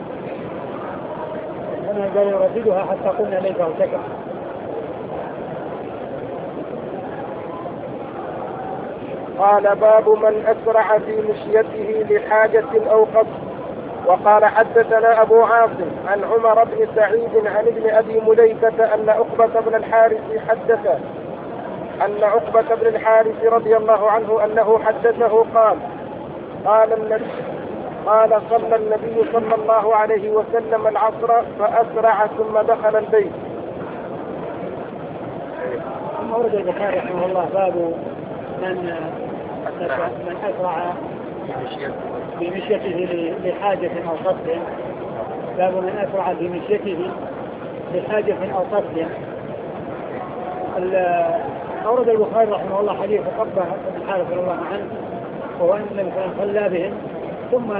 فما قال يرددها حتى قلنا ليس ارتكب. قال باب من أسرع في مشيته لحاجة أو قصد. وقال حدثنا أبو عاصم عن عمر بن سعيد عن ابن أبي مليكة أن عقبة بن الحارث رضي الله عنه أنه حدثه قال صلى النبي صلى الله عليه وسلم العصر فأسرع ثم دخل البيت. ثم ورد البخاري رحمه الله باب من أسرع في مشيته لحاجة أو قصد. باب من أسرع في مشيته لحاجة أو قصد. أورد البخاري رحمه الله حديث عقبة بن الحارث رضي الله عنه، وهو أن النبي صلى بهم ثم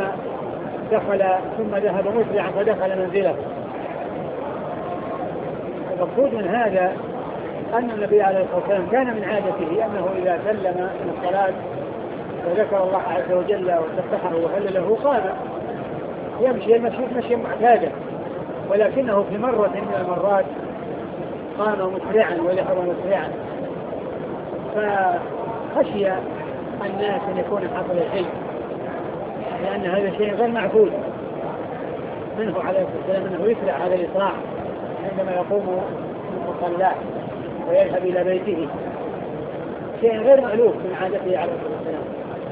ذهب مسرعا فدخل منزله. المقصود من هذا أن النبي عليه الصلاة والسلام كان من عادته أنه إذا سلم من الصلاة وذكر الله عز وجل وسبحه وهلله قام يمشي مشي معتادا، ولكنه في مرة من المرات قام مسرعا ولحظ مسرعا، فخشي الناس أن يكون حصل شيء، لأن هذا شيء غير معقول منه عليه الصلاة والسلام أنه يسرع هذا الإسراع عندما يقوم من مصلاه ويذهب إلى بيته، شيء غير مألوف من عادته عليه الصلاة والسلام.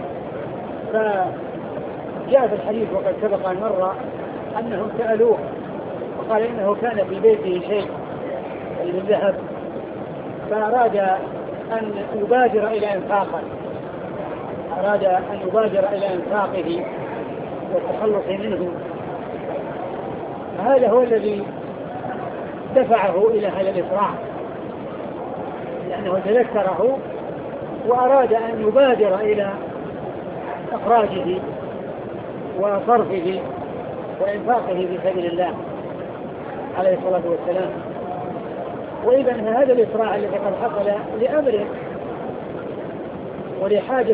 فجاء في الحديث وقد سبق مرة أنهم سألوه وقال إنه كان في بيته شيء من ذهب، فأراد أن يبادر إلى إنفاقه والتخلص منه، هذا هو الذي دفعه إلى هذا الإسراع، لأنه تذكره وأراد أن يبادر إلى إخراجه وصرفه وإنفاقه في سبيل الله عليه الصلاة والسلام. وإذا هذا الإسراع الذي قد حصل لأمر ولحاجة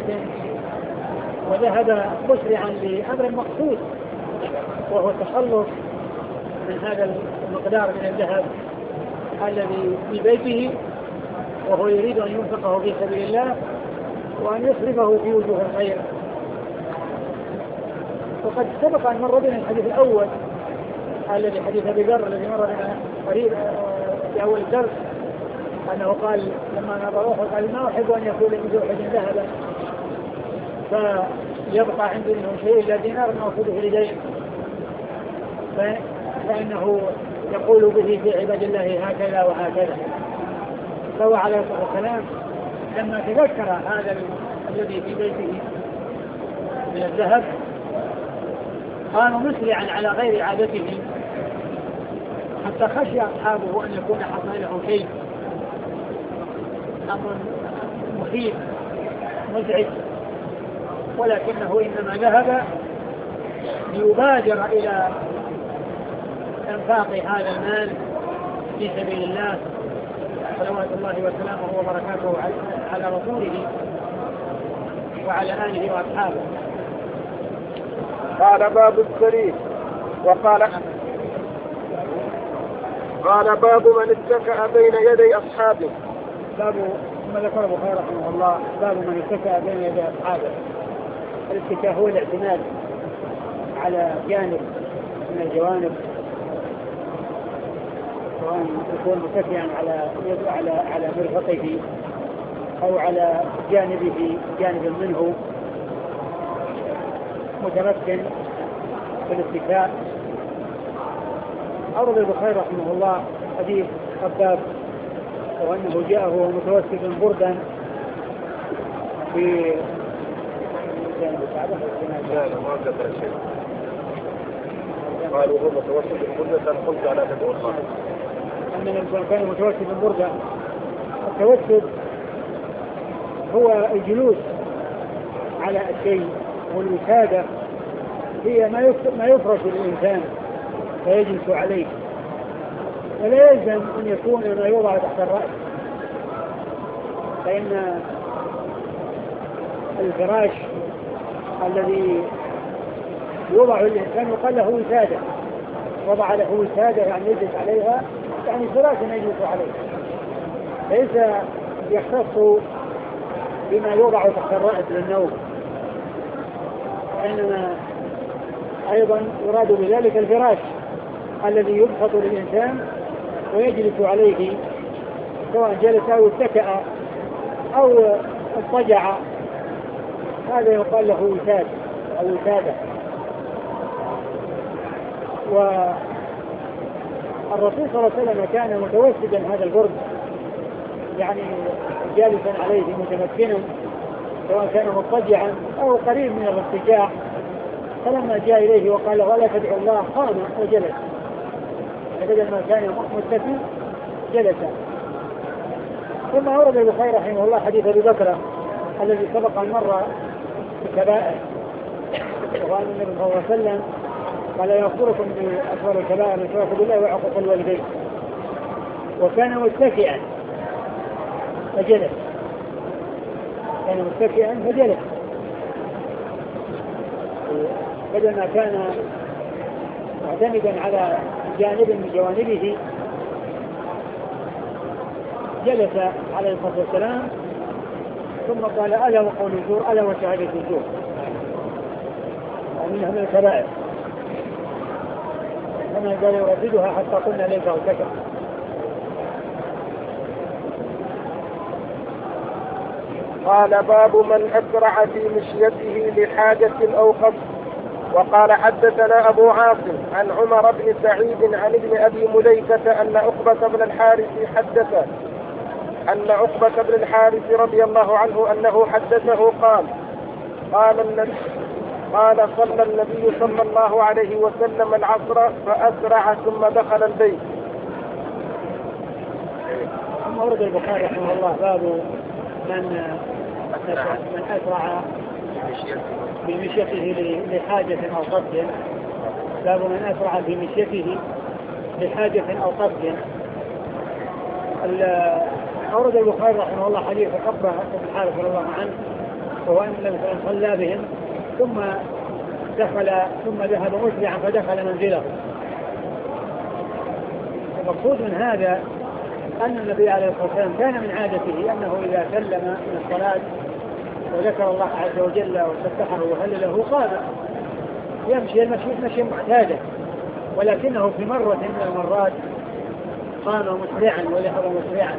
وذهب مسرعا لأمر مقصود، وهو التخلص من هذا المقدار من الذهب الذي في بيته، وهو يريد أن ينفقه في سبيل الله وأن يصرفه في وجوه الخير. وقد سبق أن مر بنا الحديث الأول الذي حديث أبي ذر الذي مر بنا قريب في أول الدرس، أنه قال لما نظر أحد قال ما أحب أن يكون مثل أحد ذهبا فيبقى عندي منه شيء إلا دينار نأخذه لدين، فإنه يقول به في عباد الله هكذا وهكذا. فهو عليه الصلاة والسلام لما تذكر هذا الذي في بيته من الذهب قام مسرعا على غير عادته، حتى خشي أصحابه أن يكون حصل له شيء، أمر مخيف مزعج، ولكنه إنما ذهب ليبادر إلى إنفاق هذا المال في سبيل الله صلوات الله وسلامه وبركاته على رسوله وعلى آله وأصحابه. قال باب السرير. قال باب من اتكأ بين يدي أصحابه. باب ما ذكر البخاري رحمه الله باب من اتكأ بين يدي أصحابه. الاتكاء هو الاعتماد على جانب من الجوانب، سواء يكون متكئا على مرفقه أو على جانب منه متمكن في الاتكاء. أورد البخاري رحمه الله حديث خباب وأنه جاءه وهو متوسد بردا في جانب الكعبة. قالوا هو متوسد بردة قلت على تدور أن كان متوسد بردة. التوسد هو الجلوس على الشيء، والوسادة هي ما يفرش الإنسان فيجلس عليه، ولا يلزم أن يكون ما يوضع تحت الرأس، فإن الفراش الذي يوضع الإنسان يقال له وسادة، وضع له وسادة يعني يجلس عليها، يعني فراش يجلس عليه، ليس يختص بما يوضع تحت الرأس للنوم، إنما أيضا يراد بذلك الفراش الذي يبسط للإنسان ويجلس عليه، سواء جلس أو اتكأ أو اضطجع، هذا يقال له وساد أو وسادة. والرسول صلى الله عليه وسلم كان متوسدا هذا البرد، يعني جالسا عليه متمكنا، سواء كان مضطجعا أو قريب من الاضطجاع. فلما جاء إليه وقال له ولا تدعو الله قام وجلس، فبدل ما كان متكئا جلس. ثم أورد البخاري رحمه الله حديث أبي بكر الذي سبق أن مر بالكبائر، وقال النبي صلى الله عليه وسلم قال يغفركم بأكبر الكبائر الإشراك بالله وعقوق الوالدين، وكان متكئا فجلس، كان متكئا فجلس، بدل ما كان معتمدا على جانب من جوانبه جلس عليه الصلاة والسلام، ثم قال ألا وقول الزور ألا وشهادة الزور، ومنها من الكبائر، وما زال يرددها حتى قلنا ليس ارتكب. قال باب من أسرع في مشيته لحاجة أو قصد. وقال حدثنا أبو عاصم عن عمر بن سعيد عن ابن أبي مليكة أن عقبة بن الحارث حدثه أن عقبة بن الحارث رضي الله عنه أنه حدثه قال صلى النبي صلى الله عليه وسلم العصر فأسرع ثم دخل البيت. ثم ورد البخاري رحمه الله باب من أسرع بمشيته لحاجة أو قصد. باب من أسرع بمشيته لحاجة أو قصد. أورد البخاري رحمه الله حديث عقبة بن الحارث رضي الله عنه، وهو أن النبي صلى بهم ثم ذهب مسرعا فدخل منزله. المقصود من هذا أن النبي عليه الصلاة والسلام كان من عادته أنه إذا سلم من الصلاة وذكر الله عز وجل وسبحه وهلله قام يمشي المشي معتادا، ولكنه في مرة من المرات قام مسرعا وذهب مسرعا،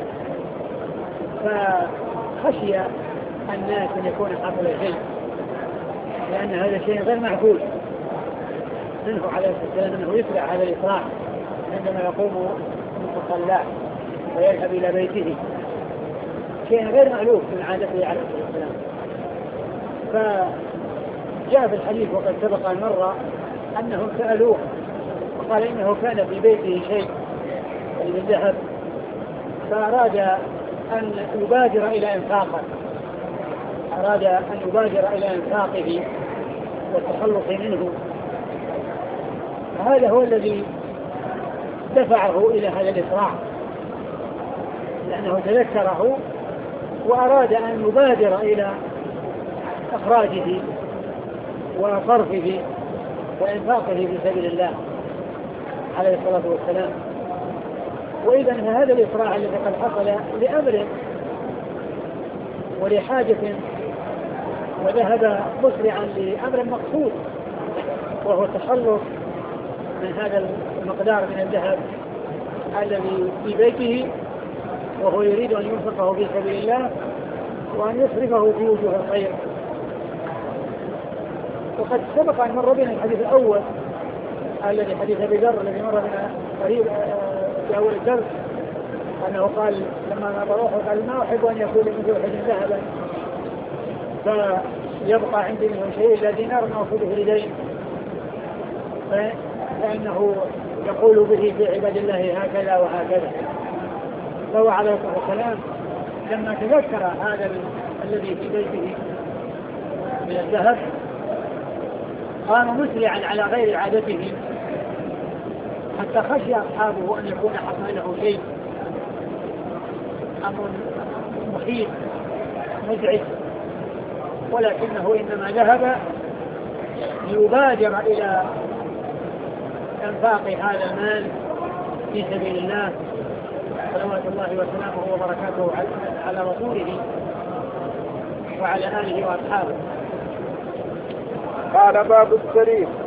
فخشي الناس أن يكون حصل شيء، لأن هذا شيء غير معقول منه عليه الصلاة والسلام أنه يسرع هذا الإسراع عندما يقوم من مصلاه ويذهب إلى بيته، شيء غير مألوف من عادته عليه الصلاة والسلام. فجاء في الحديث وقد سبق مرة أنهم سألوه وقال إنه كان في بيته شيء من الذهب، فأراد أن يبادر إلى إنفاقه، والتخلص منه. هذا هو الذي دفعه إلى هذا الإسراع، لأنه تذكره وأراد أن يبادر إلى إخراجه وصرفه وإنفاقه في سبيل الله عليه الصلاة والسلام. وإذا هذا الإسراع الذي قد حصل لأمر ولحاجة وذهب مسرعا لأمر مقصود، وهو التخلص من هذا المقدار من الذهب الذي في بيته، وهو يريد أن ينفقه في سبيل الله وأن يصرفه في وجوه الخير. وقد سبق أن مر بنا الحديث الأول الذي حديث أبي ذر الذي مر بنا قريب في أول الدرس، أنه قال لما نظر أحد قال ما أحب أن يكون مثل أحد ذهبا فيبقى عندي منه شيء إلا دينار أخذه لدين، فإنه يقول به في عباد الله هكذا وهكذا. فهو عليه الصلاة والسلام لما تذكر هذا الذي في بيته من الذهب قام مسرعا على غير عادته، حتى خشي أصحابه أن يكون حصل له شيء، أمر محيط مزعج، ولكنه إنما ذهب ليبادر إلى إنفاق هذا المال في سبيل الله صلوات الله وسلامه وبركاته على رسوله وعلى آله وأصحابه. قال باب السرير.